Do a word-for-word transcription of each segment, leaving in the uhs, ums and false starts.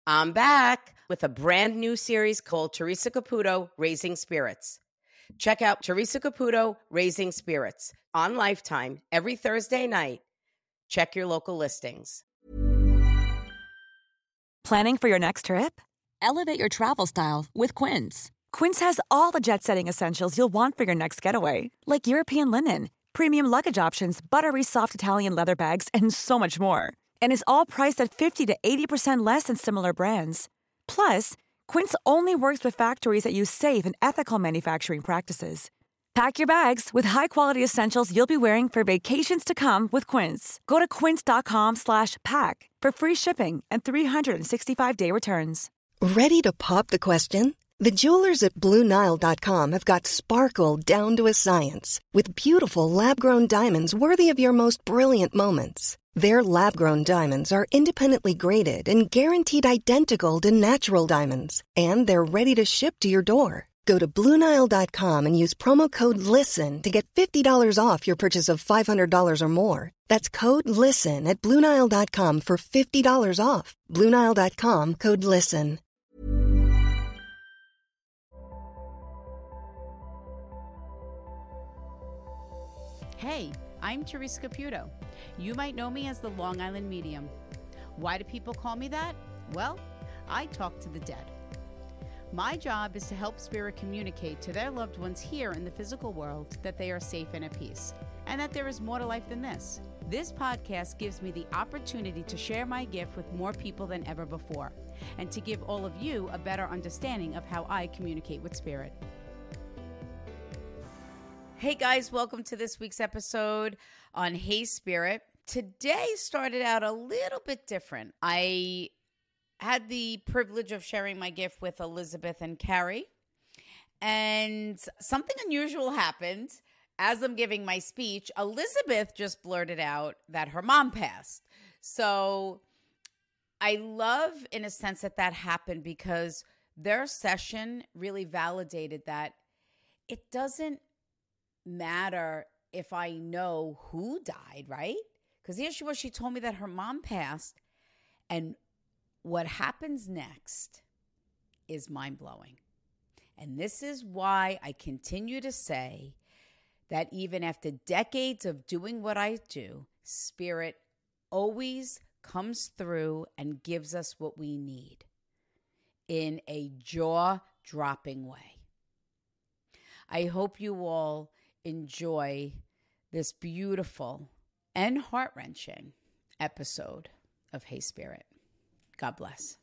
I'm back with a brand new series called Teresa Caputo, Raising Spirits. Check out Teresa Caputo, Raising Spirits on Lifetime every Thursday night. Check your local listings. Planning for your next trip? Elevate your travel style with Quince. Quince has all the jet-setting essentials you'll want for your next getaway, like European linen, premium luggage options, buttery soft Italian leather bags, and so much more. And is all priced at fifty to eighty percent less than similar brands. Plus, Quince only works with factories that use safe and ethical manufacturing practices. Pack your bags with high-quality essentials you'll be wearing for vacations to come with Quince. Go to quince.com slash pack for free shipping and three sixty-five day returns. Ready to pop the question? The jewelers at Blue Nile dot com have got sparkle down to a science with beautiful lab-grown diamonds worthy of your most brilliant moments. Their lab-grown diamonds are independently graded and guaranteed identical to natural diamonds, and they're ready to ship to your door. Go to Blue Nile dot com and use promo code LISTEN to get fifty dollars off your purchase of five hundred dollars or more. That's code LISTEN at Blue Nile dot com for fifty dollars off. Blue Nile dot com, code LISTEN. Hey, I'm Teresa Caputo. You might know me as the Long Island Medium. Why do people call me that? Well, I talk to the dead. My job is to help spirit communicate to their loved ones here in the physical world that they are safe and at peace, and that there is more to life than this. This podcast gives me the opportunity to share my gift with more people than ever before, and to give all of you a better understanding of how I communicate with spirit. Hey guys, welcome to this week's episode on Hey Spirit. Today started out a little bit different. I had the privilege of sharing my gift with Elizabeth and Carrie, and something unusual happened. As I'm giving my speech, Elizabeth just blurted out that her mom passed. So I love, in a sense, that that happened because their session really validated that it doesn't matter if I know who died, right? Because the issue was she told me that her mom passed, and what happens next is mind-blowing. And this is why I continue to say that even after decades of doing what I do, spirit always comes through and gives us what we need in a jaw-dropping way. I hope you all enjoy this beautiful and heart-wrenching episode of Hey Spirit. God bless.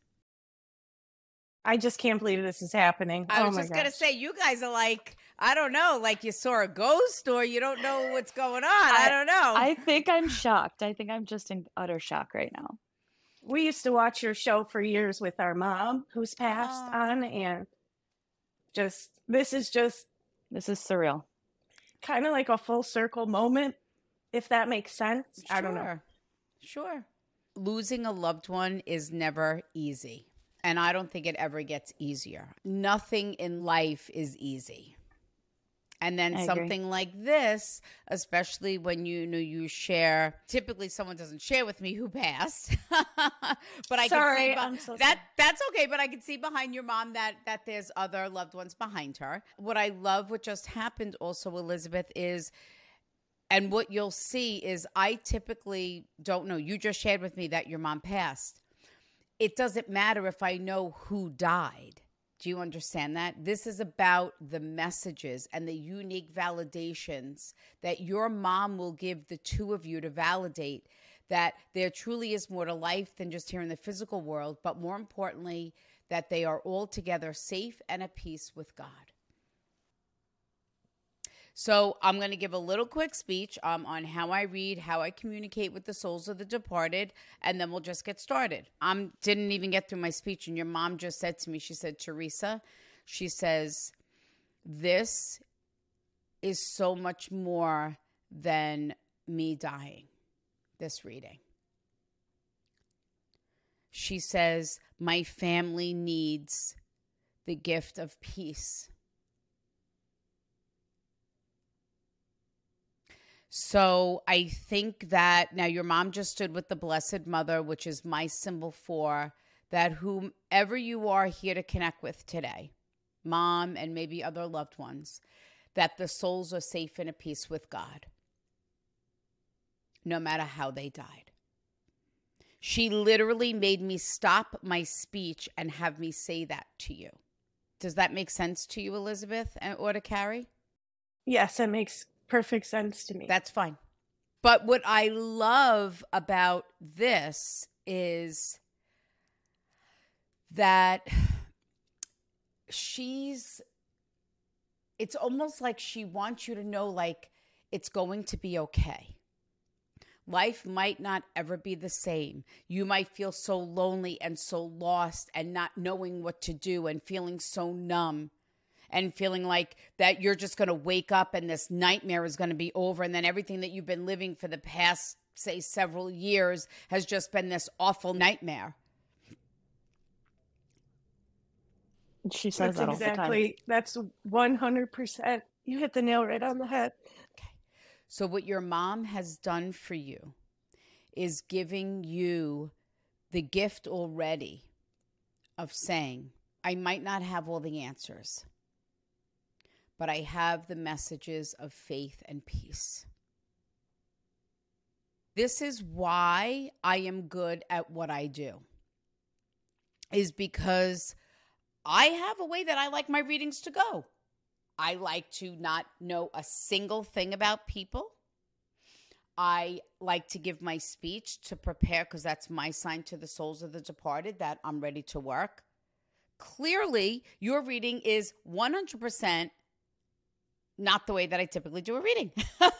I just can't believe this is happening. I oh was my just gosh. going to say, you guys are like, I don't know, like you saw a ghost or you don't know what's going on. I, I don't know. I think I'm shocked. I think I'm just in utter shock right now. We used to watch your show for years with our mom, who's passed Oh. on, and just, this is just This is surreal. kind of like a full circle moment, if that makes sense. Sure. I don't know. Sure. Losing a loved one is never easy. And I don't think it ever gets easier. Nothing in life is easy. And then I something agree. like this, especially when you know you share, typically someone doesn't share with me who passed. But I Sorry, can see I'm so that sorry. that's okay, but I can see behind your mom that that there's other loved ones behind her. What I love what just happened also, Elizabeth, is and what you'll see is I typically don't know. You just shared with me that your mom passed. It doesn't matter if I know who died. Do you understand that? This is about the messages and the unique validations that your mom will give the two of you to validate that there truly is more to life than just here in the physical world, but more importantly, that they are all together safe and at peace with God. So I'm going to give a little quick speech um, on how I read, how I communicate with the souls of the departed, and then we'll just get started. I didn't even get through my speech, and your mom just said to me, she said, Teresa, she says, this is so much more than me dying, this reading. She says, my family needs the gift of peace. So I think that now your mom just stood with the Blessed Mother, which is my symbol for that whomever you are here to connect with today, mom and maybe other loved ones, that the souls are safe and at peace with God, no matter how they died. She literally made me stop my speech and have me say that to you. Does that make sense to you, Elizabeth, or to Carrie? Yes, it makes perfect sense to me. That's fine. But what I love about this is that she's, it's almost like she wants you to know, like, it's going to be okay. Life might not ever be the same. You might feel so lonely and so lost and not knowing what to do and feeling so numb and feeling like that you're just going to wake up and this nightmare is going to be over, and then everything that you've been living for the past, say, several years has just been this awful nightmare. She says That's that exactly, all the time. that's one hundred percent. You hit the nail right on the head. Okay. So what your mom has done for you is giving you the gift already of saying, I might not have all the answers, but I have the messages of faith and peace. This is why I am good at what I do, is because I have a way that I like my readings to go. I like to not know a single thing about people. I like to give my speech to prepare, because that's my sign to the souls of the departed that I'm ready to work. Clearly, your reading is one hundred percent not the way that I typically do a reading.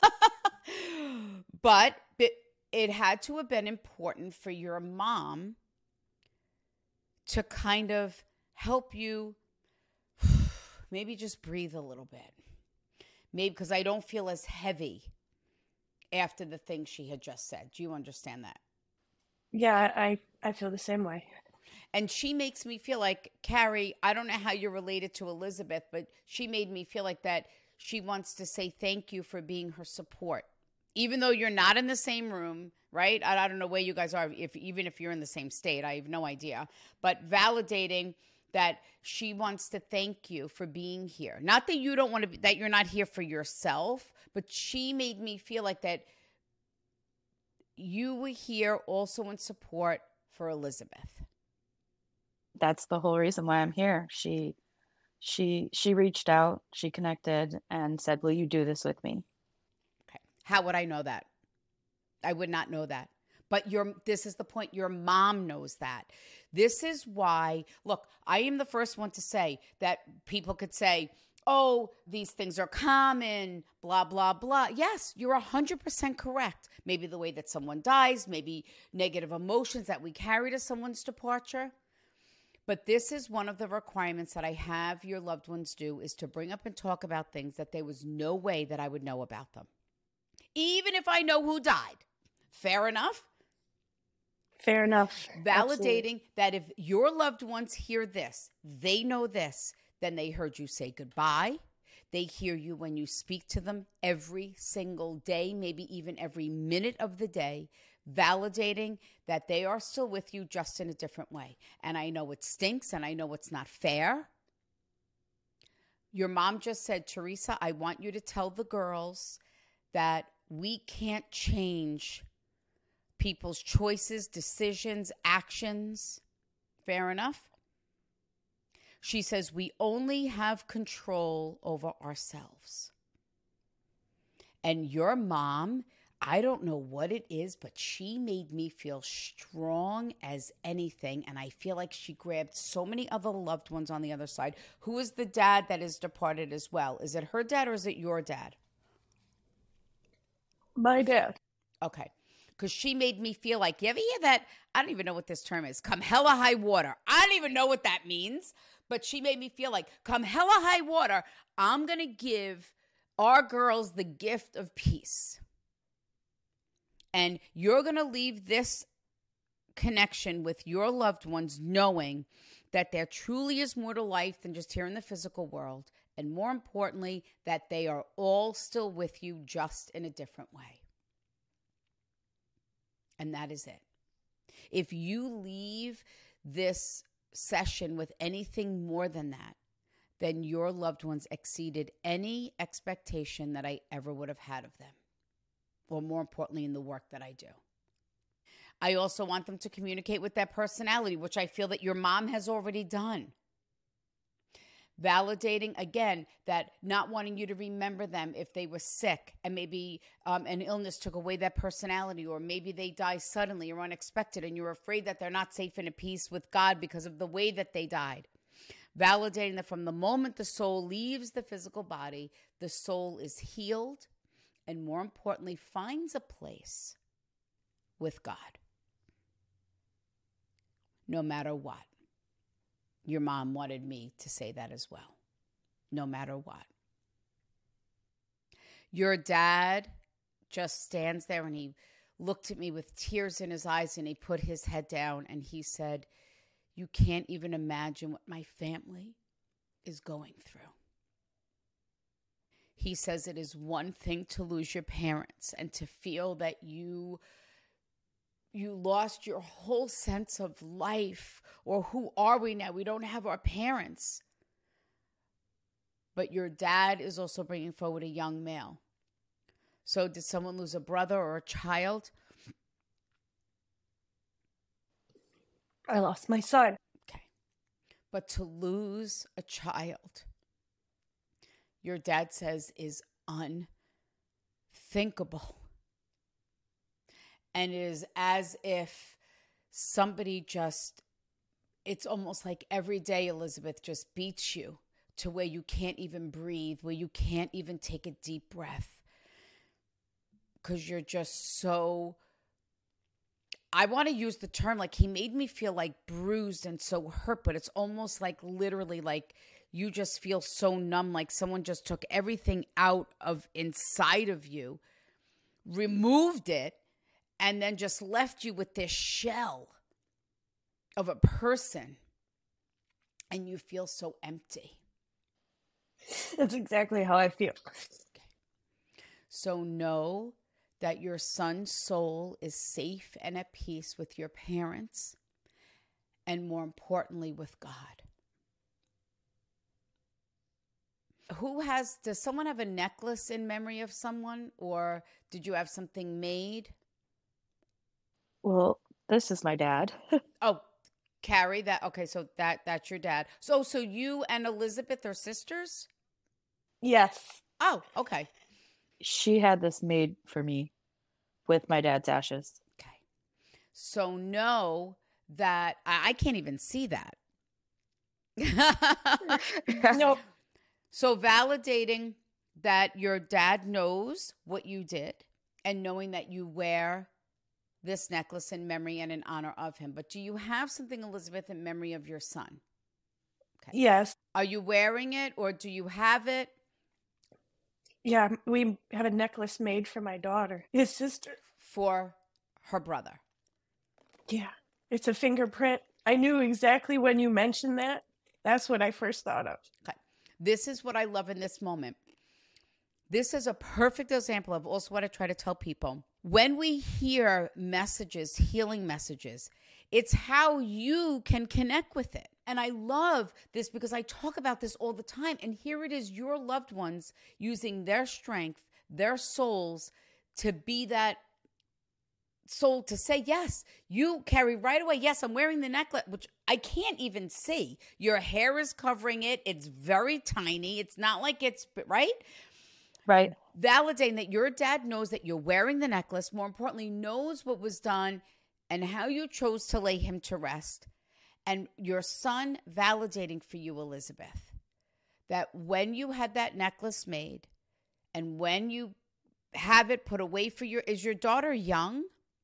But it, it had to have been important for your mom to kind of help you maybe just breathe a little bit. Maybe because I don't feel as heavy after the thing she had just said. Do you understand that? Yeah, I, I feel the same way. And she makes me feel like, Carrie, I don't know how you're related to Elizabeth, but she made me feel like that she wants to say thank you for being her support. Even though you're not in the same room, right? I, I don't know where you guys are, if even if you're in the same state. I have no idea. But validating that she wants to thank you for being here. Not that you don't want to be, that you're not here for yourself, but she made me feel like that you were here also in support for Elizabeth. That's the whole reason why I'm here. She she she reached out, she connected and said, "Will you do this with me?" Okay. How would I know that? I would not know that. But your this is the point. Your mom knows that. This is why, look, I am the first one to say that people could say, oh, these things are common, blah, blah, blah. Yes, you're one hundred percent correct. Maybe the way that someone dies, maybe negative emotions that we carry to someone's departure. But this is one of the requirements that I have your loved ones do, is to bring up and talk about things that there was no way that I would know about them. Even if I know who died. Fair enough? Fair enough. Validating Absolutely. that if your loved ones hear this, they know this, then they heard you say goodbye. They hear you when you speak to them every single day, maybe even every minute of the day, validating that they are still with you, just in a different way. And I know it stinks, and I know it's not fair. Your mom just said, Teresa, I want you to tell the girls that we can't change people's choices, decisions, actions. Fair enough? She says we only have control over ourselves. And your mom, I don't know what it is, but she made me feel strong as anything. And I feel like she grabbed so many other loved ones on the other side. Who is the dad that is departed as well? Is it her dad or is it your dad? My dad. Okay. Because she made me feel like, you ever hear that? I don't even know what this term is. Come hella high water. I don't even know what that means. But she made me feel like, come hella high water, I'm going to give our girls the gift of peace. And you're going to leave this connection with your loved ones knowing that there truly is more to life than just here in the physical world. And more importantly, that they are all still with you, just in a different way. And that is it. If you leave this session with anything more than that, then your loved ones exceeded any expectation that I ever would have had of them, or more importantly, in the work that I do. I also want them to communicate with their personality, which I feel that your mom has already done. Validating, again, that not wanting you to remember them if they were sick and maybe um, an illness took away their personality, or maybe they die suddenly or unexpected and you're afraid that they're not safe and at peace with God because of the way that they died. Validating that from the moment the soul leaves the physical body, the soul is healed and, more importantly, finds a place with God. No matter what. Your mom wanted me to say that as well. No matter what. Your dad just stands there and he looked at me with tears in his eyes and he put his head down and he said, "You can't even imagine what my family is going through." He says it is one thing to lose your parents and to feel that you you lost your whole sense of life, or who are we now? We don't have our parents. But your dad is also bringing forward a young male. So did someone lose a brother or a child? I lost my son. Okay. But to lose a child, your dad says, is unthinkable. And it is as if somebody just, it's almost like every day, Elizabeth, just beats you to where you can't even breathe, where you can't even take a deep breath. Because you're just so, I want to use the term, like he made me feel like bruised and so hurt, but it's almost like literally like you just feel so numb, like someone just took everything out of inside of you, removed it, and then just left you with this shell of a person, and you feel so empty. That's exactly how I feel. Okay. So know that your son's soul is safe and at peace with your parents, and more importantly, with God. Who has, does someone have a necklace in memory of someone, or did you have something made? Well, this is my dad. Oh, Carrie, that, okay, so that that's your dad. So, so you and Elizabeth are sisters? Yes. Oh, okay. She had this made for me with my dad's ashes. Okay. So know that, I, I can't even see that. Nope. So validating that your dad knows what you did and knowing that you wear this necklace in memory and in honor of him. But do you have something, Elizabeth, in memory of your son? Okay. Yes. Are you wearing it, or do you have it? Yeah, we have a necklace made for my daughter, his sister. For her brother. Yeah, it's a fingerprint. I knew exactly when you mentioned that. That's what I first thought of. Okay. This is what I love in this moment. This is a perfect example of also what I try to tell people. When we hear messages, healing messages, it's how you can connect with it. And I love this because I talk about this all the time. And here it is, your loved ones using their strength, their souls to be that soul to say, yes, you carry right away. Yes, I'm wearing the necklace, which I can't even see. Your hair is covering it. It's very tiny. It's not like it's, right? Right. Validating that your dad knows that you're wearing the necklace, more importantly, knows what was done and how you chose to lay him to rest. And your son validating for you, Elizabeth, that when you had that necklace made and when you have it put away for your, is your daughter young?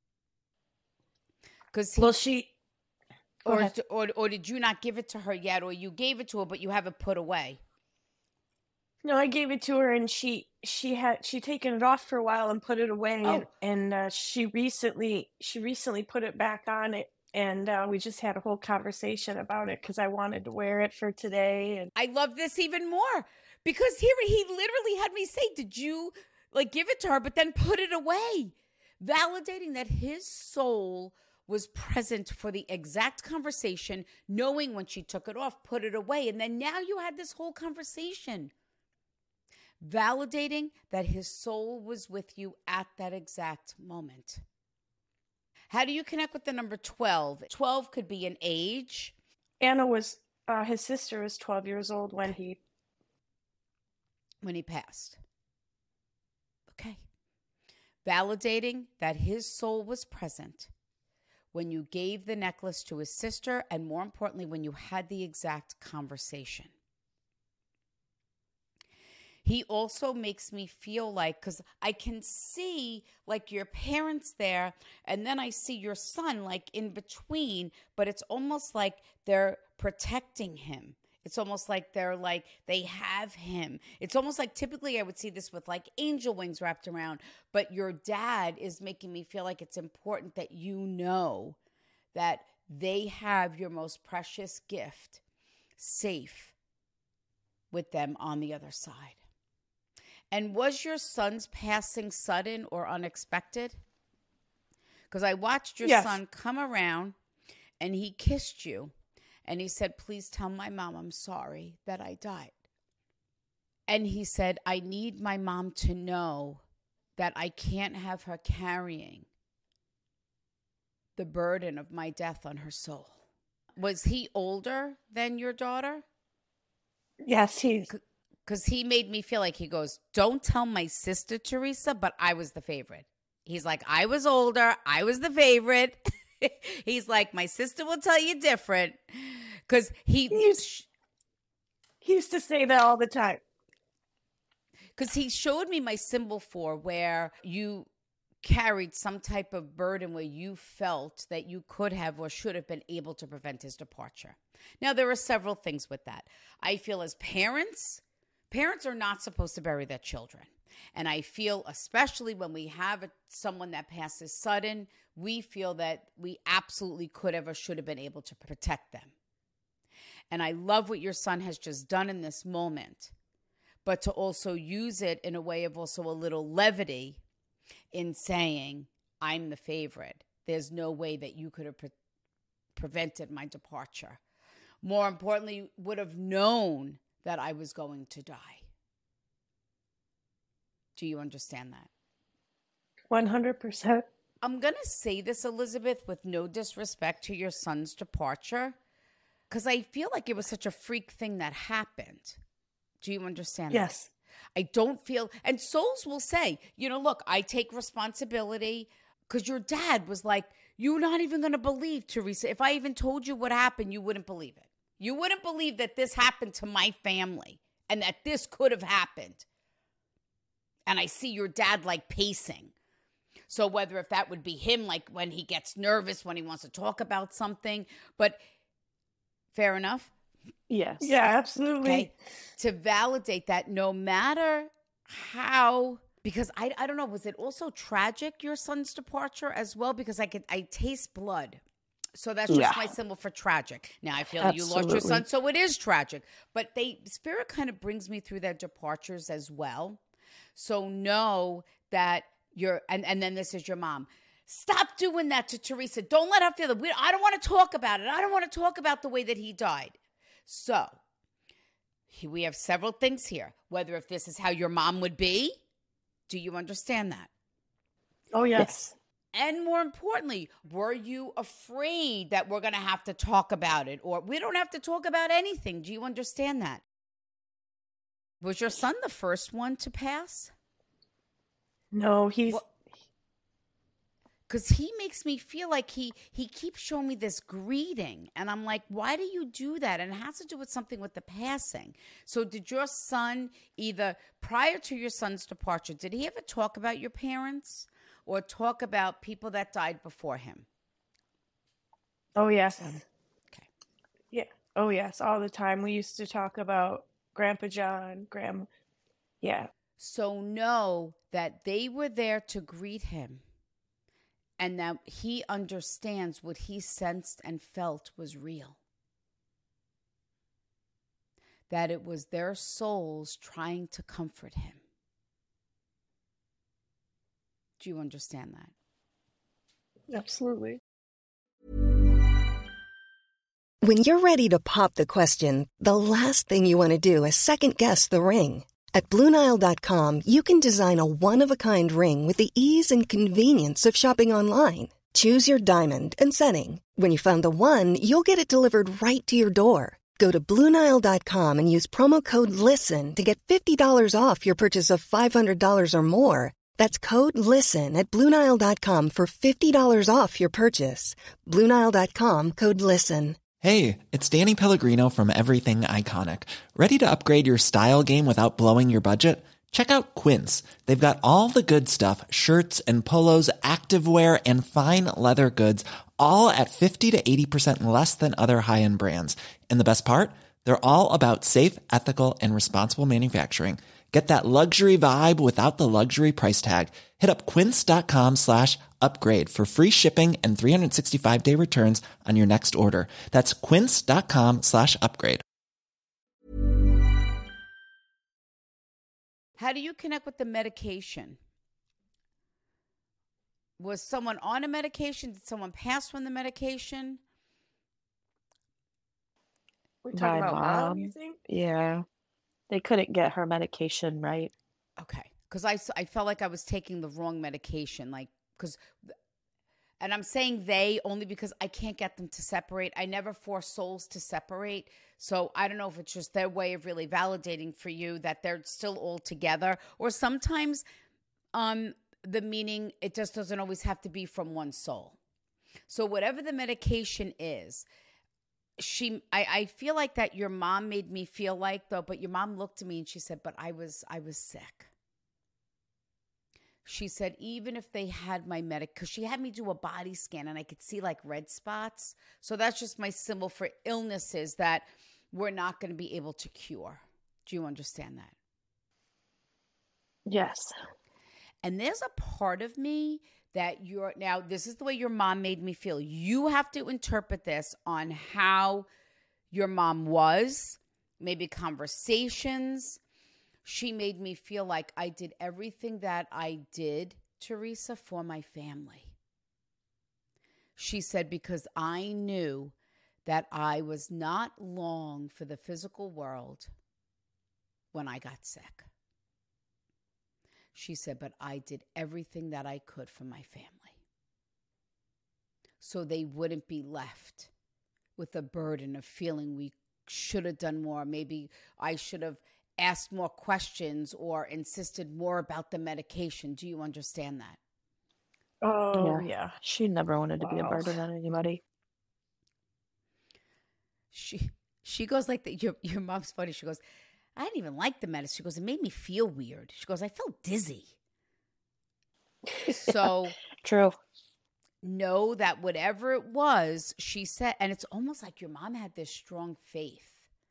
Because Well, she, Go or, ahead. or or did you not give it to her yet, or you gave it to her but you have it put away? no, I gave it to her, and she she had she taken it off for a while and put it away, Oh. and and uh, she recently she recently put it back on it, and uh, we just had a whole conversation about it because I wanted to wear it for today, and I love this even more because here he literally had me say, did you like give it to her, but then put it away? Validating that his soul was present for the exact conversation, knowing when she took it off, put it away. And then now you had this whole conversation, validating that his soul was with you at that exact moment. How do you connect with the number twelve? twelve could be an age. Anna was, uh, his sister was twelve years old when he... When he passed. Okay. Validating that his soul was present when you gave the necklace to his sister, and more importantly, when you had the exact conversation. He also makes me feel like, because I can see like your parents there, and then I see your son like in between, but it's almost like they're protecting him. It's almost like they're like, they have him. It's almost like typically I would see this with like angel wings wrapped around, but your dad is making me feel like it's important that you know that they have your most precious gift safe with them on the other side. And was your son's passing sudden or unexpected? Because I watched your Yes. son come around and he kissed you and he said, please tell my mom I'm sorry that I died. And he said, I need my mom to know that I can't have her carrying the burden of my death on her soul. Was he older than your daughter? Yes, he's... Because he made me feel like, he goes, don't tell my sister, Teresa, but I was the favorite. He's like, I was older. I was the favorite. He's like, my sister will tell you different. Because he... He used, he used to say that all the time. Because he showed me my symbol for where you carried some type of burden where you felt that you could have or should have been able to prevent his departure. Now, there are several things with that. I feel as parents... Parents are not supposed to bury their children. And I feel, especially when we have a, someone that passes sudden, we feel that we absolutely could have or should have been able to protect them. And I love what your son has just done in this moment, but to also use it in a way of also a little levity in saying, I'm the favorite. There's no way that you could have pre- prevented my departure. More importantly, would have known that I was going to die. Do you understand that? one hundred percent. I'm going to say this, Elizabeth, with no disrespect to your son's departure, because I feel like it was such a freak thing that happened. Do you understand Yes. that? I don't feel, and souls will say, you know, look, I take responsibility, because your dad was like, you're not even going to believe, Teresa. If I even told you what happened, you wouldn't believe it. You wouldn't believe that this happened to my family and that this could have happened. And I see your dad like pacing. So whether if that would be him, like when he gets nervous, when he wants to talk about something, but fair enough. Yes. Yeah, absolutely. Okay. To validate that no matter how, because I, I don't know, was it also tragic, your son's departure as well? Because I could, I taste blood. So that's just Yeah. my symbol for tragic. Now I feel that you lost your Absolutely. son, so it is tragic. But they Spirit kind of brings me through their departures as well. So know that you're, and, and then this is your mom. Stop doing that to Teresa. Don't let her feel that. We, I don't want to talk about it. I don't want to talk about the way that he died. So he, we have several things here. Whether if this is how your mom would be, do you understand that? Oh, yes. Yes. And more importantly, were you afraid that we're going to have to talk about it? Or we don't have to talk about anything. Do you understand that? Was your son the first one to pass? No, he's... Because he makes me feel like he, he keeps showing me this greeting. And I'm like, why do you do that? And it has to do with something with the passing. So did your son, either prior to your son's departure, did he ever talk about your parents? Or talk about people that died before him? Oh, yes. Okay. Yeah. Oh, yes. All the time. We used to talk about Grandpa John, Grandma. Yeah. So know that they were there to greet him and that he understands what he sensed and felt was real. That it was their souls trying to comfort him. Do you understand that? Absolutely. When you're ready to pop the question, the last thing you want to do is second-guess the ring. At Blue Nile dot com, you can design a one-of-a-kind ring with the ease and convenience of shopping online. Choose your diamond and setting. When you find the one, you'll get it delivered right to your door. Go to Blue Nile dot com and use promo code LISTEN to get fifty dollars off your purchase of five hundred dollars or more. That's code LISTEN at Blue Nile dot com for fifty dollars off your purchase. Blue Nile dot com, code LISTEN. Hey, it's Danny Pellegrino from Everything Iconic. Ready to upgrade your style game without blowing your budget? Check out Quince. They've got all the good stuff, shirts and polos, activewear, and fine leather goods, all at fifty to eighty percent less than other high-end brands. And the best part? They're all about safe, ethical, and responsible manufacturing. Get that luxury vibe without the luxury price tag. Hit up quince.com slash upgrade for free shipping and three sixty-five day returns on your next order. That's quince.com slash upgrade. How do you connect with the medication? Was someone on a medication? Did someone pass from the medication? We're talking My about mom, mom. you think? Yeah. They couldn't get her medication right. Okay. Because I, s- I felt like I was taking the wrong medication. Like, because, and I'm saying they only because I can't get them to separate. I never force souls to separate. So I don't know if it's just their way of really validating for you that they're still all together. Or sometimes um, the meaning, it just doesn't always have to be from one soul. So whatever the medication is, she I, I feel like that your mom made me feel like though, but your mom looked at me and she said, but I was I was sick. She said, even if they had my medic, because she had me do a body scan and I could see like red spots. So that's just my symbol for illnesses that we're not going to be able to cure. Do you understand that? Yes. And there's a part of me that you're now, this is the way your mom made me feel. You have to interpret this on how your mom was, maybe conversations. She made me feel like I did everything that I did, Teresa, for my family. She said, because I knew that I was not long for the physical world when I got sick. She said, but I did everything that I could for my family. So they wouldn't be left with the burden of feeling we should have done more. Maybe I should have asked more questions or insisted more about the medication. Do you understand that? Oh, Yeah. yeah. She never wanted to be a Wow. burden on anybody. She she goes like that. Your, your mom's funny. She goes, I didn't even like the medicine. She goes, it made me feel weird. She goes, I felt dizzy. So True. know that whatever it was, she said, and it's almost like your mom had this strong faith.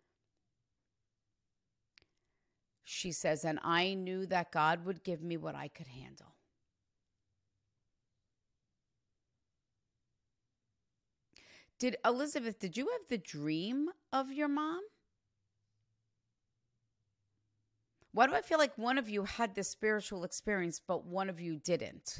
She says, and I knew that God would give me what I could handle. Did Elizabeth, did you have the dream of your mom? Why do I feel like one of you had this spiritual experience, but one of you didn't?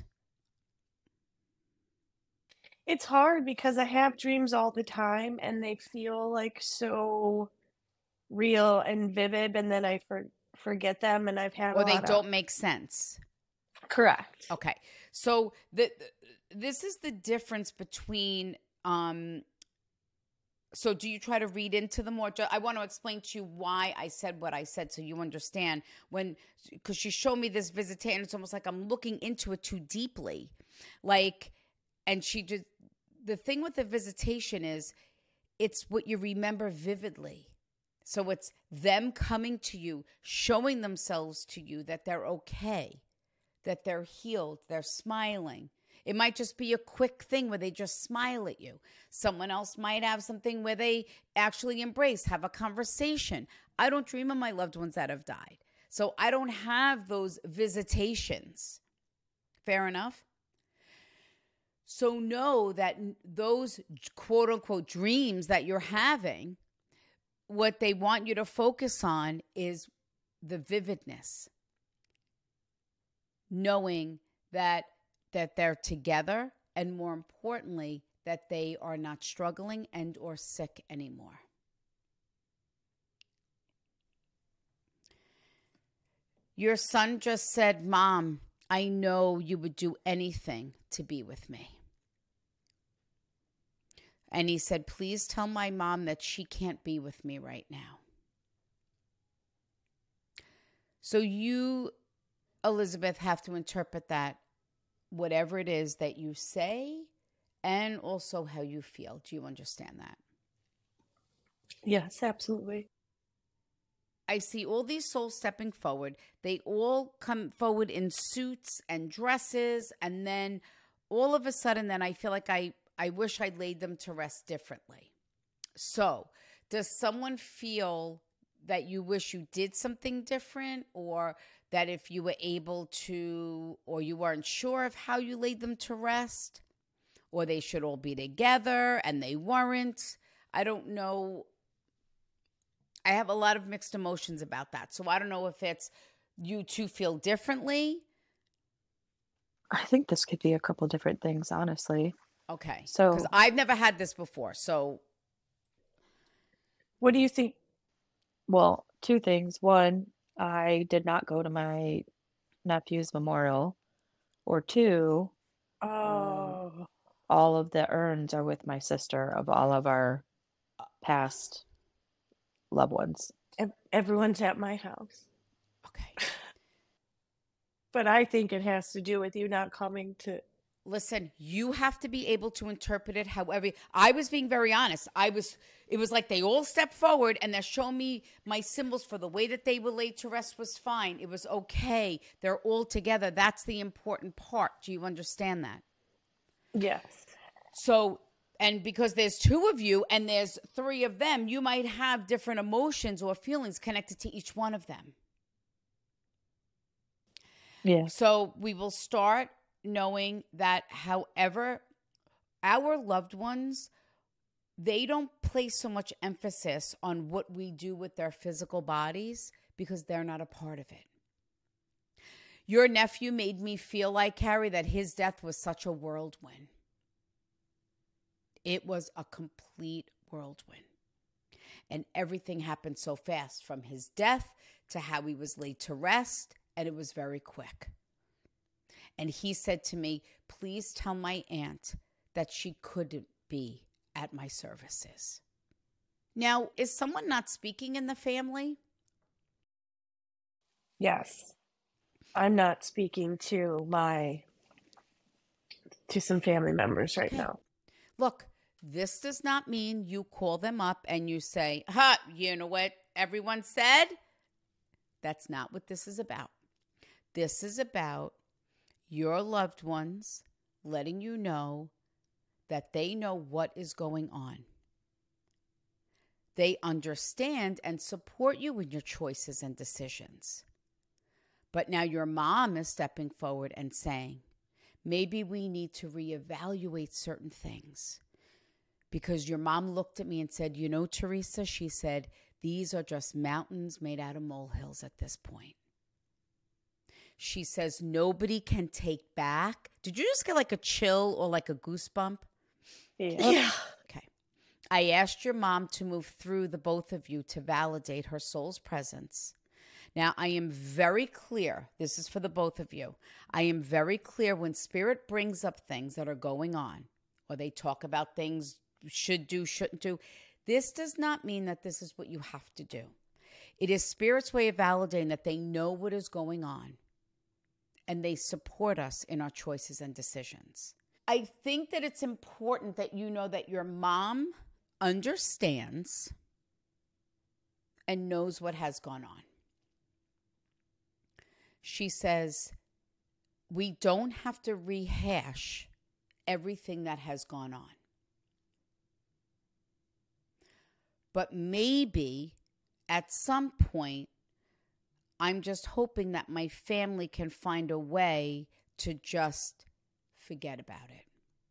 It's hard because I have dreams all the time and they feel like so real and vivid, and then I for, forget them, and I've had Or a they lot don't of... make sense. Correct. Okay. So the, this is the difference between, um, so do you try to read into them more? I want to explain to you why I said what I said so you understand. When, because she showed me this visitation, it's almost like I'm looking into it too deeply. Like, and she just, the thing with the visitation is it's what you remember vividly. So it's them coming to you, showing themselves to you that they're okay, that they're healed, they're smiling. It might just be a quick thing where they just smile at you. Someone else might have something where they actually embrace, have a conversation. I don't dream of my loved ones that have died. So I don't have those visitations. Fair enough? So know that those quote unquote dreams that you're having, what they want you to focus on is the vividness. Knowing that that they're together, and more importantly, that they are not struggling and or sick anymore. Your son just said, Mom, I know you would do anything to be with me. And he said, please tell my mom that she can't be with me right now. So you, Elizabeth, have to interpret that, whatever it is that you say, and also how you feel. Do you understand that? Yes, absolutely. I see all these souls stepping forward. They all come forward in suits and dresses. And then all of a sudden, then I feel like I, I wish I laid them to rest differently. So does someone feel that you wish you did something different, or that if you were able to, or you weren't sure of how you laid them to rest, or they should all be together and they weren't? I don't know. I have a lot of mixed emotions about that. So I don't know if it's you two feel differently. I think this could be a couple different things, honestly. Okay. So, because I've never had this before. So what do you think? Well, two things. One, I did not go to my nephew's memorial. Or two, Oh, um, all of the urns are with my sister of all of our past loved ones. ev- everyone's at my house. okay. But I think it has to do with you not coming to. Listen, you have to be able to interpret it however. I was being very honest. I was, it was like they all stepped forward and they're showing me my symbols for the way that they were laid to rest was fine. It was okay. They're all together. That's the important part. Do you understand that? Yes. So, and because there's two of you and there's three of them, you might have different emotions or feelings connected to each one of them. Yeah. So we will start knowing that however our loved ones, they don't place so much emphasis on what we do with their physical bodies because they're not a part of it. Your nephew made me feel like, Carrie, that his death was such a whirlwind. It was a complete whirlwind. And everything happened so fast, from his death to how he was laid to rest, and it was very quick. And he said to me, please tell my aunt that she couldn't be at my services. Now, is someone not speaking in the family? Yes. I'm not speaking to my, to some family members right Okay. now. Look, this does not mean you call them up and you say, ha, you know what everyone said? That's not what this is about. This is about your loved ones letting you know that they know what is going on. They understand and support you in your choices and decisions. But now your mom is stepping forward and saying, maybe we need to reevaluate certain things. Because your mom looked at me and said, you know, Teresa, she said, these are just mountains made out of molehills at this point. She says, nobody can take back. Did you just get like a chill or like a goosebump? Yeah. yeah. Okay. I asked your mom to move through the both of you to validate her soul's presence. Now, I am very clear. This is for the both of you. I am very clear when spirit brings up things that are going on, or they talk about things you should do, shouldn't do. This does not mean that this is what you have to do. It is spirit's way of validating that they know what is going on. And they support us in our choices and decisions. I think that it's important that you know that your mom understands and knows what has gone on. She says, we don't have to rehash everything that has gone on. But maybe at some point, I'm just hoping that my family can find a way to just forget about it.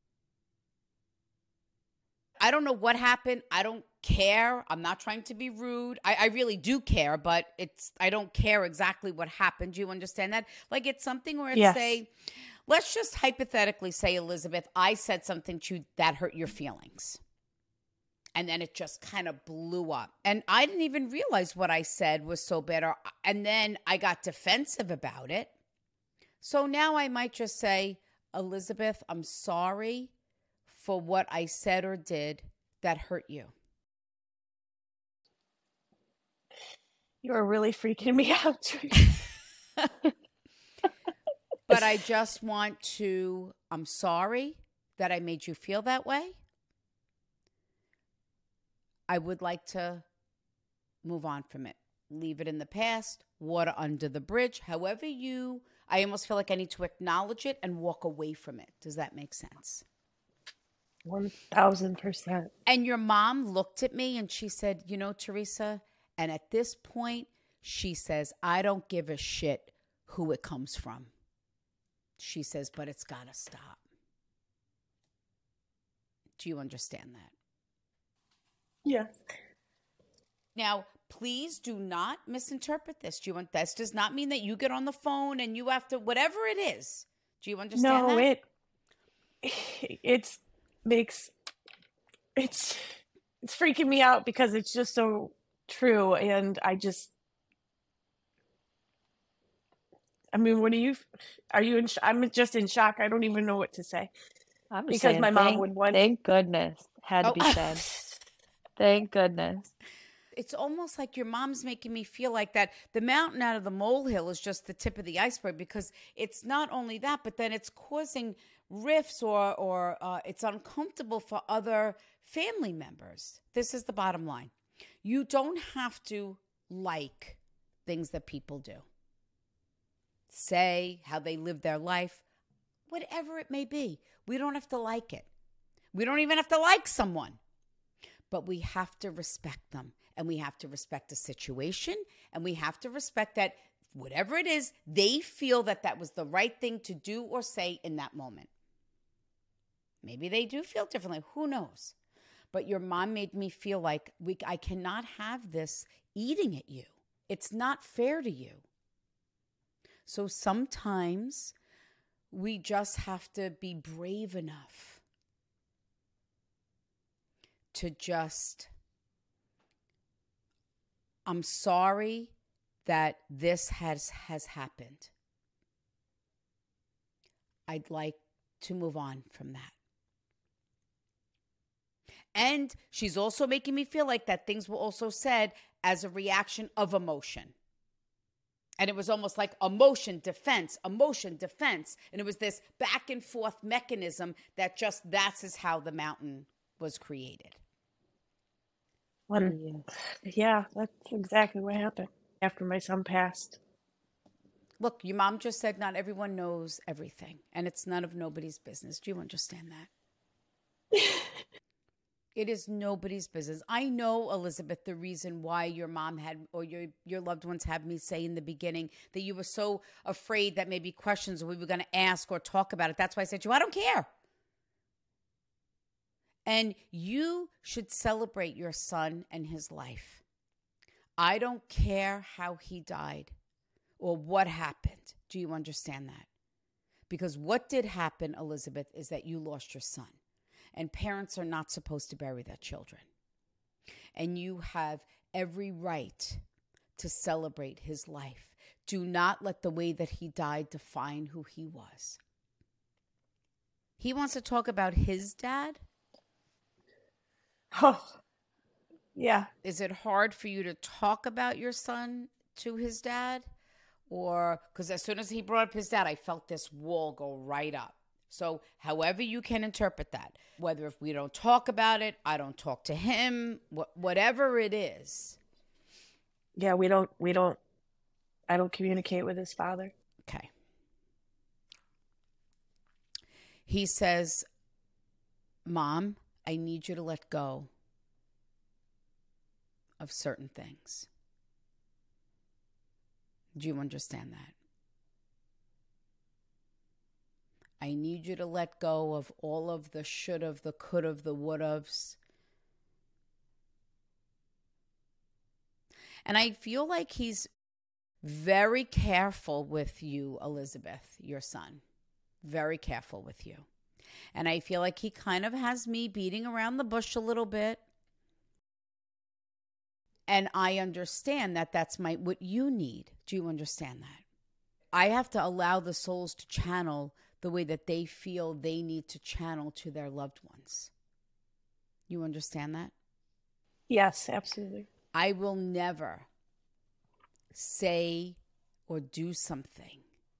I don't know what happened. I don't care. I'm not trying to be rude. I, I really do care, but it's I don't care exactly what happened. Do you understand that? Like it's something where it's Yes. say, let's just hypothetically say, Elizabeth, I said something to you that hurt your feelings. And then it just kind of blew up. And I didn't even realize what I said was so bad. Or, and then I got defensive about it. So now I might just say, Elizabeth, I'm sorry for what I said or did that hurt you. You're really freaking me out. But I just want to, I'm sorry that I made you feel that way. I would like to move on from it. Leave it in the past, water under the bridge. However you, I almost feel like I need to acknowledge it and walk away from it. Does that make sense? one thousand percent. And your mom looked at me and she said, you know, Teresa, and at this point, she says, I don't give a shit who it comes from. She says, but it's got to stop. Do you understand that? Yes. Now, please do not misinterpret this. Do you want this? Does not mean that you get on the phone and you have to, whatever it is. Do you understand no, that? it it's makes it's it's freaking me out because it's just so true, and I just I mean, what are you are you in sh- I'm just in shock. I don't even know what to say. I'm Because saying my mom thank, would want thank goodness had to Oh. be said. Thank goodness. It's almost like your mom's making me feel like that the mountain out of the molehill is just the tip of the iceberg, because it's not only that, but then it's causing rifts or, or uh, it's uncomfortable for other family members. This is the bottom line. You don't have to like things that people do. Say how they live their life, whatever it may be. We don't have to like it. We don't even have to like someone. But we have to respect them, and we have to respect the situation, and we have to respect that whatever it is, they feel that that was the right thing to do or say in that moment. Maybe they do feel differently. Who knows? But your mom made me feel like we, I cannot have this eating at you. It's not fair to you. So sometimes we just have to be brave enough to just, I'm sorry that this has has happened. I'd like to move on from that. And she's also making me feel like that things were also said as a reaction of emotion. And it was almost like emotion, defense, emotion, defense. And it was this back and forth mechanism that just, that's is how the mountain was created. One, yeah, that's exactly what happened after my son passed. Look, your mom just said not everyone knows everything, and it's none of nobody's business. Do you understand that? It is nobody's business. I know, Elizabeth, the reason why your mom had, or your, your loved ones had me say in the beginning that you were so afraid that maybe questions we were going to ask or talk about it. That's why I said to you, I don't care. And you should celebrate your son and his life. I don't care how he died or what happened. Do you understand that? Because what did happen, Elizabeth, is that you lost your son. And parents are not supposed to bury their children. And you have every right to celebrate his life. Do not let the way that he died define who he was. He wants to talk about his dad. Oh, yeah. Is it hard for you to talk about your son to his dad? Or, because as soon as he brought up his dad, I felt this wall go right up. So however you can interpret that, whether if we don't talk about it, I don't talk to him, wh- whatever it is. Yeah, we don't, we don't, I don't communicate with his father. Okay. He says, Mom, I need you to let go of certain things. Do you understand that? I need you to let go of all of the should've, the could've, the would'ves. And I feel like he's very careful with you, Elizabeth, your son. very careful with you. And I feel like he kind of has me beating around the bush a little bit. And I understand that that's my what you need. Do you understand that? I have to allow the souls to channel the way that they feel they need to channel to their loved ones. You understand that? Yes, absolutely. I will never say or do something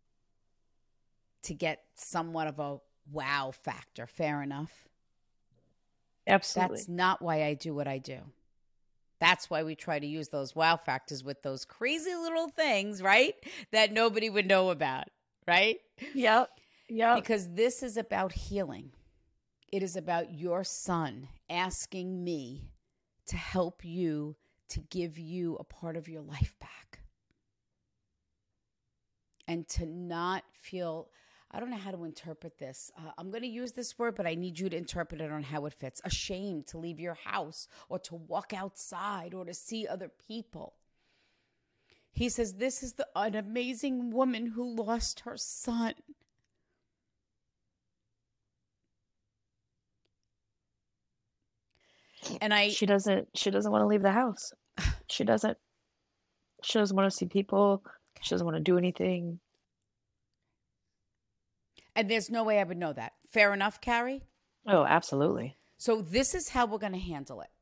to get somewhat of a wow factor. Fair enough? Absolutely. That's not why I do what I do. That's why we try to use those wow factors with those crazy little things, right? That nobody would know about, right? Yep. Yep. Because this is about healing. It is about your son asking me to help you, to give you a part of your life back. And to not feel, I don't know how to interpret this. Uh, I'm going to use this word, but I need you to interpret it on how it fits. Ashamed to leave your house or to walk outside or to see other people. He says, this is the, an amazing woman who lost her son. And I, she doesn't, she doesn't want to leave the house. She doesn't, she doesn't want to see people. She doesn't want to do anything. And there's no way I would know that. Fair enough, Carrie? Oh, absolutely. So this is how we're going to handle it.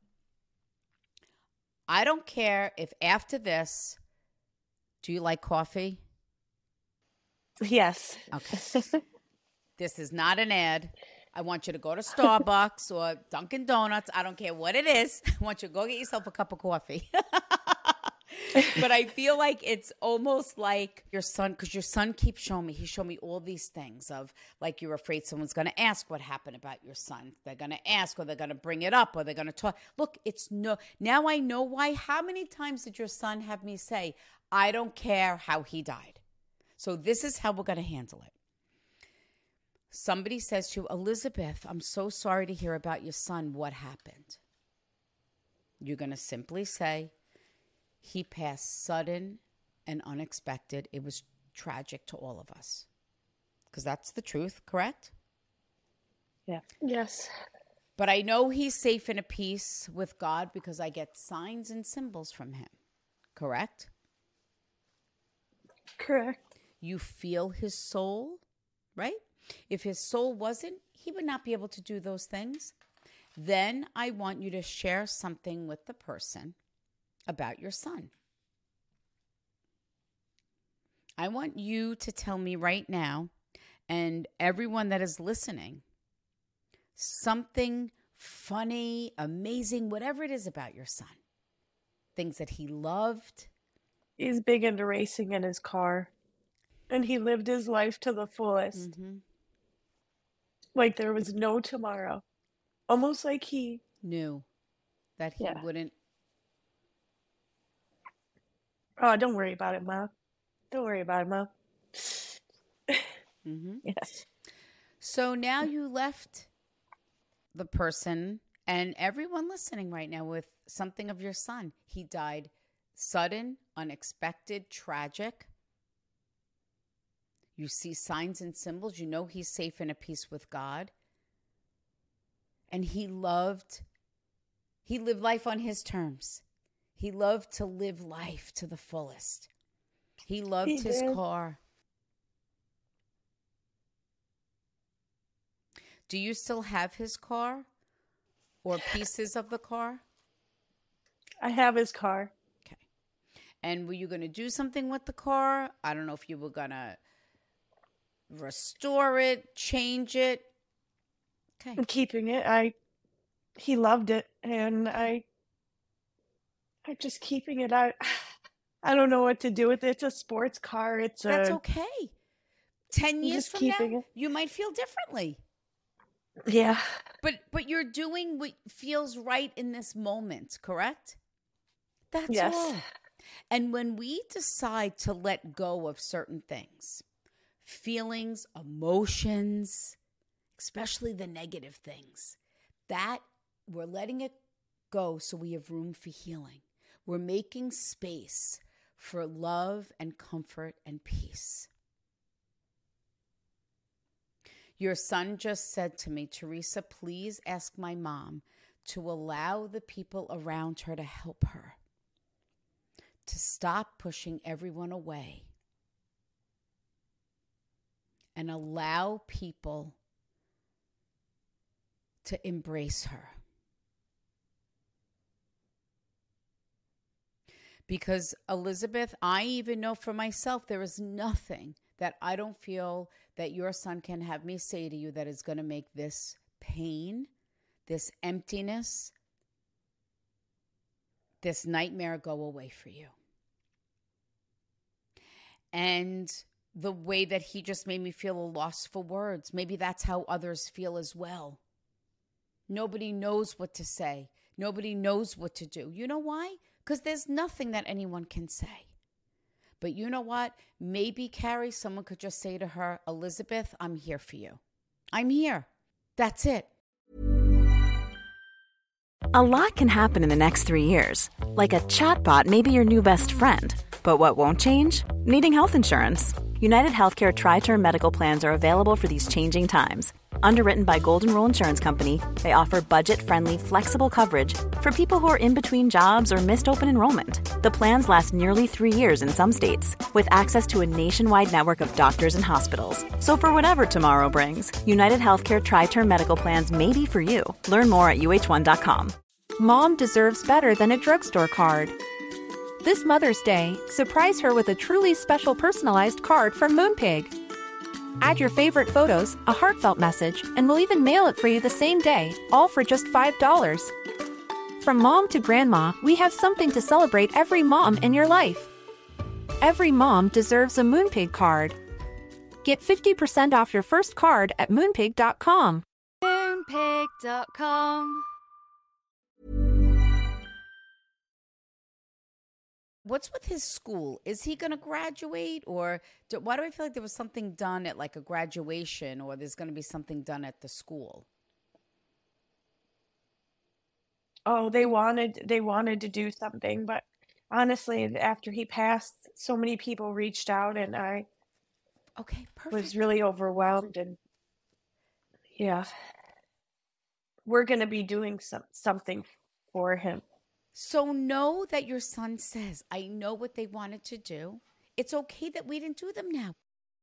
I don't care if after this, do you like coffee? Yes. Okay. This is not an ad. I want you to go to Starbucks or Dunkin' Donuts. I don't care what it is. I want you to go get yourself a cup of coffee. But I feel like it's almost like your son, because your son keeps showing me, he showed me all these things of like you're afraid someone's going to ask what happened about your son. They're going to ask or they're going to bring it up or they're going to talk. Look, it's no, now I know why. How many times did your son have me say, I don't care how he died? So this is how we're going to handle it. Somebody says to you, Elizabeth, I'm so sorry to hear about your son. What happened? You're going to simply say, he passed sudden and unexpected. It was tragic to all of us. Because that's the truth, correct? Yeah. Yes. But I know he's safe and at peace with God because I get signs and symbols from him. Correct? Correct. You feel his soul, right? If his soul wasn't, he would not be able to do those things. Then I want you to share something with the person about your son. I want you to tell me right now, and everyone that is listening, something funny, amazing, whatever it is about your son. Things that he loved. He's big into racing in his car. And he lived his life to the fullest. Mm-hmm. Like there was no tomorrow. Almost like he Knew that he Yeah. wouldn't. Oh, don't worry about it, Mom. Don't worry about it, Mom. Mm-hmm. Yes. So now you left the person and everyone listening right now with something of your son. He died sudden, unexpected, tragic. You see signs and symbols. You know he's safe and at peace with God. And he loved, he lived life on his terms. He loved to live life to the fullest. He loved He his did. car. Do you still have his car or pieces of the car? I have his car. Okay. And were you going to do something with the car? I don't know if you were going to restore it, change it. Okay. I'm keeping it. I he loved it and I I'm just keeping it. I I don't know what to do with it. It's a sports car. It's That's a okay. Ten I'm years just from keeping now, it. you might feel differently. Yeah. But but you're doing what feels right in this moment, correct? That's Yes. all. And when we decide to let go of certain things, feelings, emotions, especially the negative things, that we're letting it go so we have room for healing. We're making space for love and comfort and peace. Your son just said to me, Teresa, please ask my mom to allow the people around her to help her, to stop pushing everyone away, and allow people to embrace her. Because, Elizabeth, I even know for myself, there is nothing that I don't feel that your son can have me say to you that is going to make this pain, this emptiness, this nightmare go away for you. And the way that he just made me feel a loss for words, maybe that's how others feel as well. Nobody knows what to say. Nobody knows what to do. You know why? Because there's nothing that anyone can say. But you know what? Maybe, Carrie, someone could just say to her, Elizabeth, I'm here for you. I'm here. That's it. A lot can happen in the next three years. Like a chatbot may be your new best friend. But what won't change? Needing health insurance. United Healthcare Tri-Term Medical Plans are available for these changing times. Underwritten by Golden Rule Insurance Company, they offer budget-friendly, flexible coverage for people who are in between jobs or missed open enrollment. The plans last nearly three years in some states, with access to a nationwide network of doctors and hospitals. So for whatever tomorrow brings, United Healthcare Tri-Term Medical Plans may be for you. Learn more at U H one dot com. Mom deserves better than a drugstore card. This Mother's Day, surprise her with a truly special personalized card from Moonpig. Add your favorite photos, a heartfelt message, and we'll even mail it for you the same day, all for just five dollars. From mom to grandma, we have something to celebrate every mom in your life. Every mom deserves a Moonpig card. Get fifty percent off your first card at moonpig dot com. moonpig dot com. What's with his school? Is he going to graduate, or do, why do I feel like there was something done at like a graduation, or there's going to be something done at the school? Oh, they wanted they wanted to do something, but honestly, after he passed, so many people reached out, and I Okay, perfect. was really overwhelmed. And yeah, we're going to be doing some something for him. So know that your son says, I know what they wanted to do. It's okay that we didn't do them now.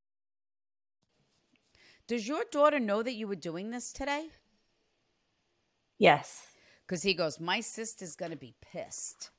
Does your daughter know that you were doing this today? Yes. Because he goes, my sister's going to be pissed.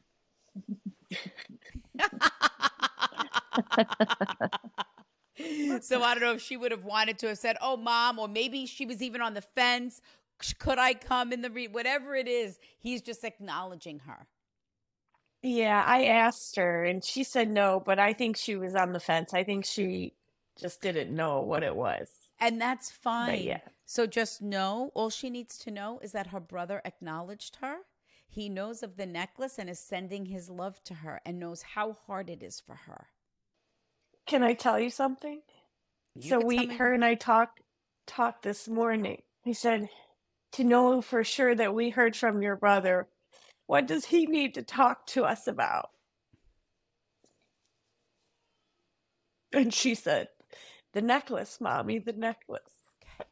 So I don't know if she would have wanted to have said, oh, Mom, or maybe she was even on the fence. Could I come in the re-? Whatever it is, he's just acknowledging her. Yeah, I asked her and she said no, but I think she was on the fence. I think she just didn't know what it was. And that's fine. But yeah. So just know, all she needs to know is that her brother acknowledged her. He knows of the necklace and is sending his love to her and knows how hard it is for her. Can I tell you something? You so can we, tell me. her and I talked talked this morning. He said, to know for sure that we heard from your brother, what does he need to talk to us about? And she said, the necklace, Mommy, the necklace. Okay.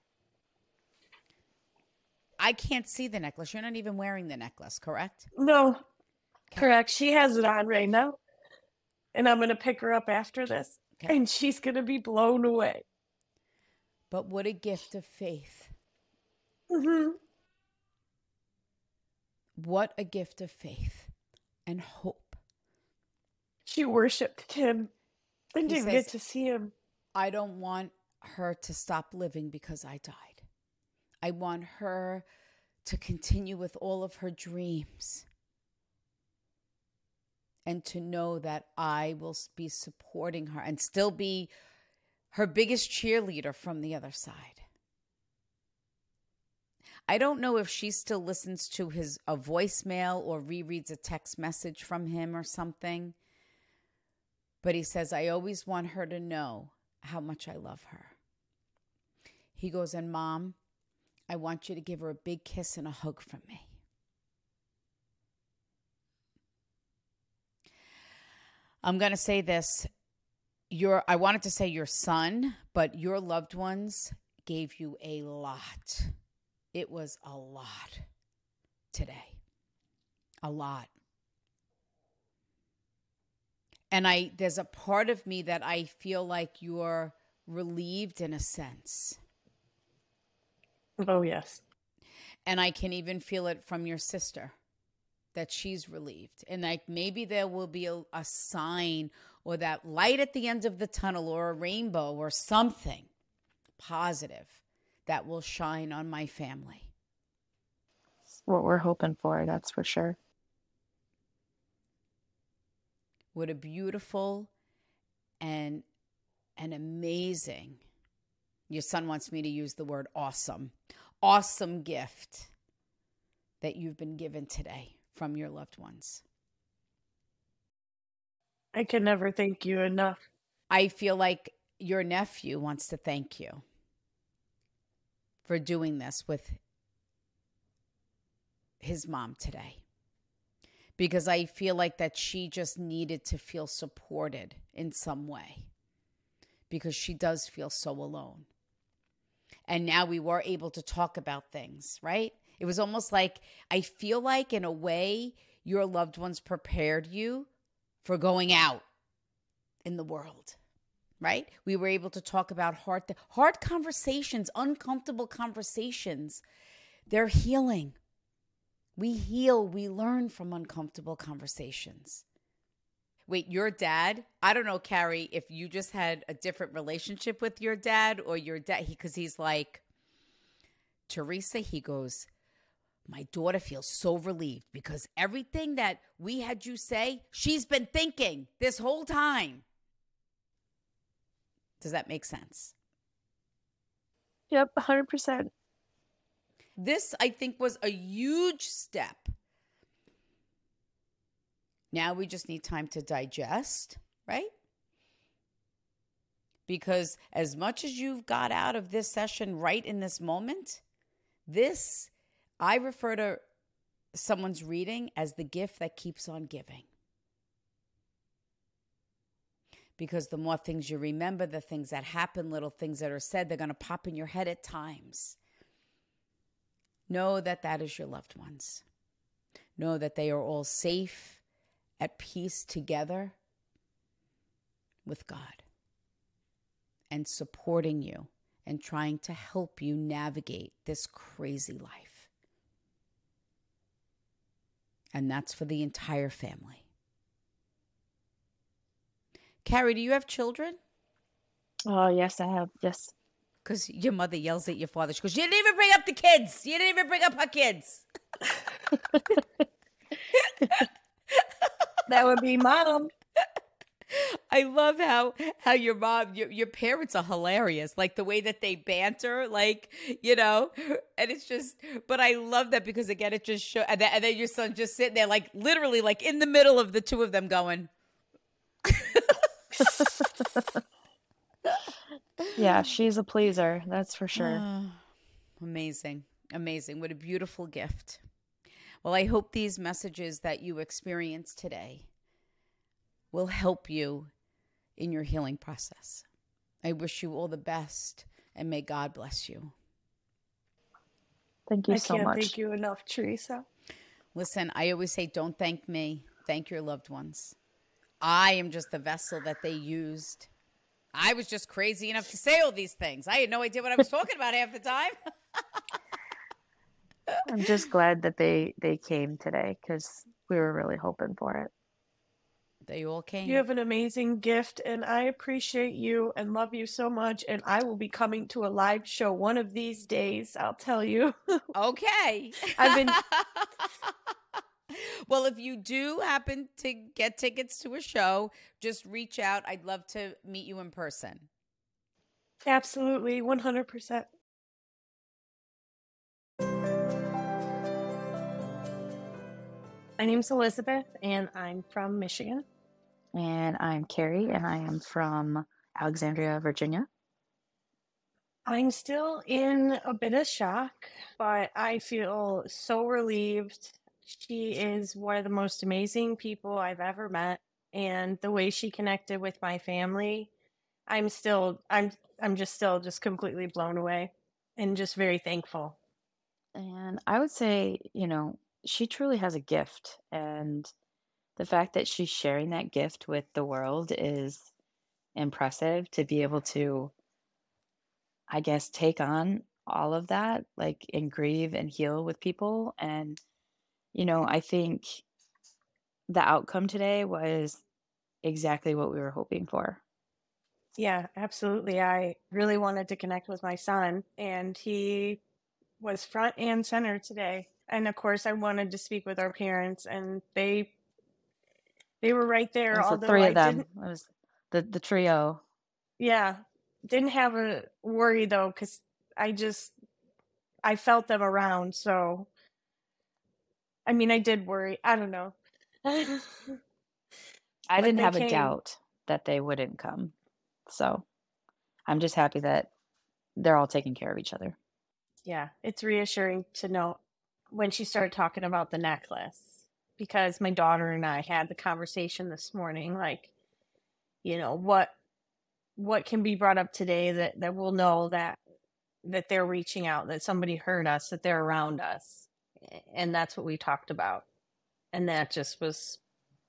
I can't see the necklace. You're not even wearing the necklace, correct? No, Okay. correct. She has it on right now. And I'm going to pick her up after this. Okay. And she's going to be blown away. But what a gift of faith. Mm-hmm. What a gift of faith and hope. She worshipped him and He didn't says, get to see him. I don't want her to stop living because I died. I want her to continue with all of her dreams and to know that I will be supporting her and still be her biggest cheerleader from the other side. I don't know if she still listens to his a voicemail or rereads a text message from him or something. But he says, I always want her to know how much I love her. He goes, and Mom, I want you to give her a big kiss and a hug from me. I'm going to say this. Your, I wanted to say your son, but your loved ones gave you a lot. It was a lot today. A lot. And I there's a part of me that I feel like you're relieved in a sense. Oh, yes. And I can even feel it from your sister, that she's relieved. And like maybe there will be a, a sign or that light at the end of the tunnel or a rainbow or something positive that will shine on my family. It's what we're hoping for, that's for sure. What a beautiful and an amazing, your son wants me to use the word awesome, awesome gift that you've been given today from your loved ones. I can never thank you enough. I feel like your nephew wants to thank you for doing this with his mom today. Because I feel like that she just needed to feel supported in some way. Because she does feel so alone. And now we were able to talk about things, right? It was almost like, I feel like in a way, your loved ones prepared you for going out in the world, right? We were able to talk about hard, hard conversations, uncomfortable conversations. They're healing. We heal, we learn from uncomfortable conversations. Wait, your dad? I don't know, Carrie, if you just had a different relationship with your dad or your dad, because he, he's like, Teresa, he goes, my daughter feels so relieved because everything that we had you say, she's been thinking this whole time. Does that make sense? Yep, one hundred percent. This, I think, was a huge step. Now we just need time to digest, right? Because as much as you've got out of this session right in this moment, this, I refer to someone's reading as the gift that keeps on giving. Because the more things you remember, the things that happen, little things that are said, they're going to pop in your head at times. Know that that is your loved ones. Know that they are all safe, at peace together with God and supporting you and trying to help you navigate this crazy life. And that's for the entire family. Carrie, do you have children? Oh, yes, I have. Yes. Because your mother yells at your father. She goes, you didn't even bring up the kids. You didn't even bring up her kids. That would be mom. I love how how your mom, your, your parents are hilarious. Like the way that they banter, like, you know, and it's just, but I love that because again, it just shows, and then, and then your son just sitting there like literally like in the middle of the two of them going. Yeah, she's a pleaser, that's for sure. Oh, amazing. Amazing. What a beautiful gift. Well, I hope these messages that you experienced today will help you in your healing process. I wish you all the best and may God bless you. Thank you I so can't much. thank you enough, Teresa. Listen, I always say, don't thank me. Thank your loved ones. I am just the vessel that they used. I was just crazy enough to say all these things. I had no idea what I was talking about half the time. I'm just glad that they they came today because we were really hoping for it. They all came. You have an amazing gift, and I appreciate you and love you so much. And I will be coming to a live show one of these days, I'll tell you. Okay. I've been. Well, if you do happen to get tickets to a show, just reach out. I'd love to meet you in person. Absolutely, one hundred percent. My name's Elizabeth, and I'm from Michigan. And I'm Carrie, and I am from Alexandria, Virginia. I'm still in a bit of shock, but I feel so relieved. She is one of the most amazing people I've ever met, and the way she connected with my family I'm still, I'm, I'm just still just completely blown away and just very thankful. And I would say, you know, she truly has a gift. And the fact that she's sharing that gift with the world is impressive to be able to, I guess, take on all of that, like, and grieve and heal with people. And, you know, I think the outcome today was exactly what we were hoping for. Yeah, absolutely. I really wanted to connect with my son, and he was front and center today. And of course, I wanted to speak with our parents, and they they were right It there. was the Although three I of them. didn't, It was the the trio. yeah, didn't have a worry though, because I just I felt them around. So I mean, I did worry. I don't know, I but didn't they have a came. doubt that they wouldn't come. So I'm just happy that they're all taking care of each other. Yeah, it's reassuring to know when she started talking about the necklace, because my daughter and I had the conversation this morning, like, you know, what what can be brought up today that that we'll know that that they're reaching out, that somebody heard us, that they're around us. And that's what we talked about. And that just was,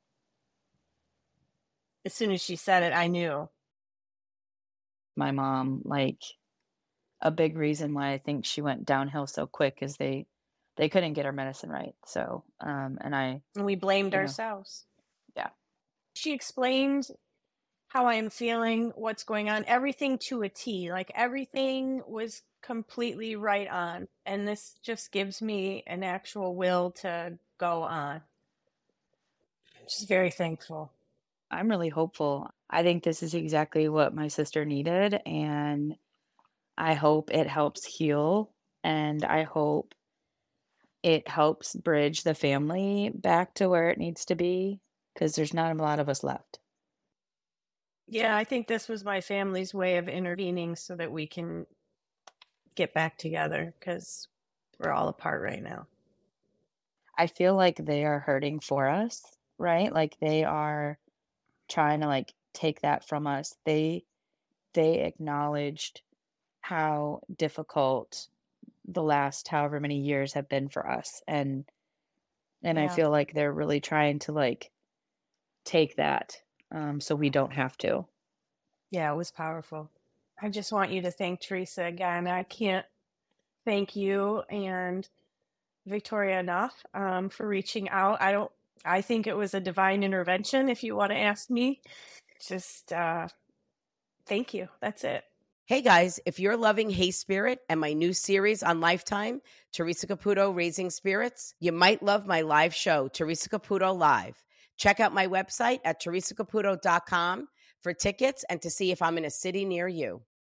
as soon as she said it, I knew. My mom, like, a big reason why I think she went downhill so quick is they they couldn't get her medicine right. So, um, and I, And we blamed you know, ourselves. yeah, She explained how I am feeling, what's going on, everything to a T. Like everything was completely right on. And this just gives me an actual will to go on. Just very thankful. I'm really hopeful. I think this is exactly what my sister needed, and I hope it helps heal, and I hope it helps bridge the family back to where it needs to be, because there's not a lot of us left. Yeah, I think this was my family's way of intervening so that we can get back together, because we're all apart right now. I feel like they are hurting for us, right? Like they are trying to like take that from us. They they acknowledged how difficult the last however many years have been for us, and and I Yeah. feel like they're really trying to like take that, um, so we don't have to. Yeah, it was powerful. I just want you to thank Teresa again. I can't thank you and Victoria enough um, for reaching out. I don't. I think it was a divine intervention, if you want to ask me. Just uh, thank you. That's it. Hey guys, if you're loving Hey Spirit and my new series on Lifetime, Teresa Caputo Raising Spirits, you might love my live show, Teresa Caputo Live. Check out my website at teresa caputo dot com for tickets and to see if I'm in a city near you.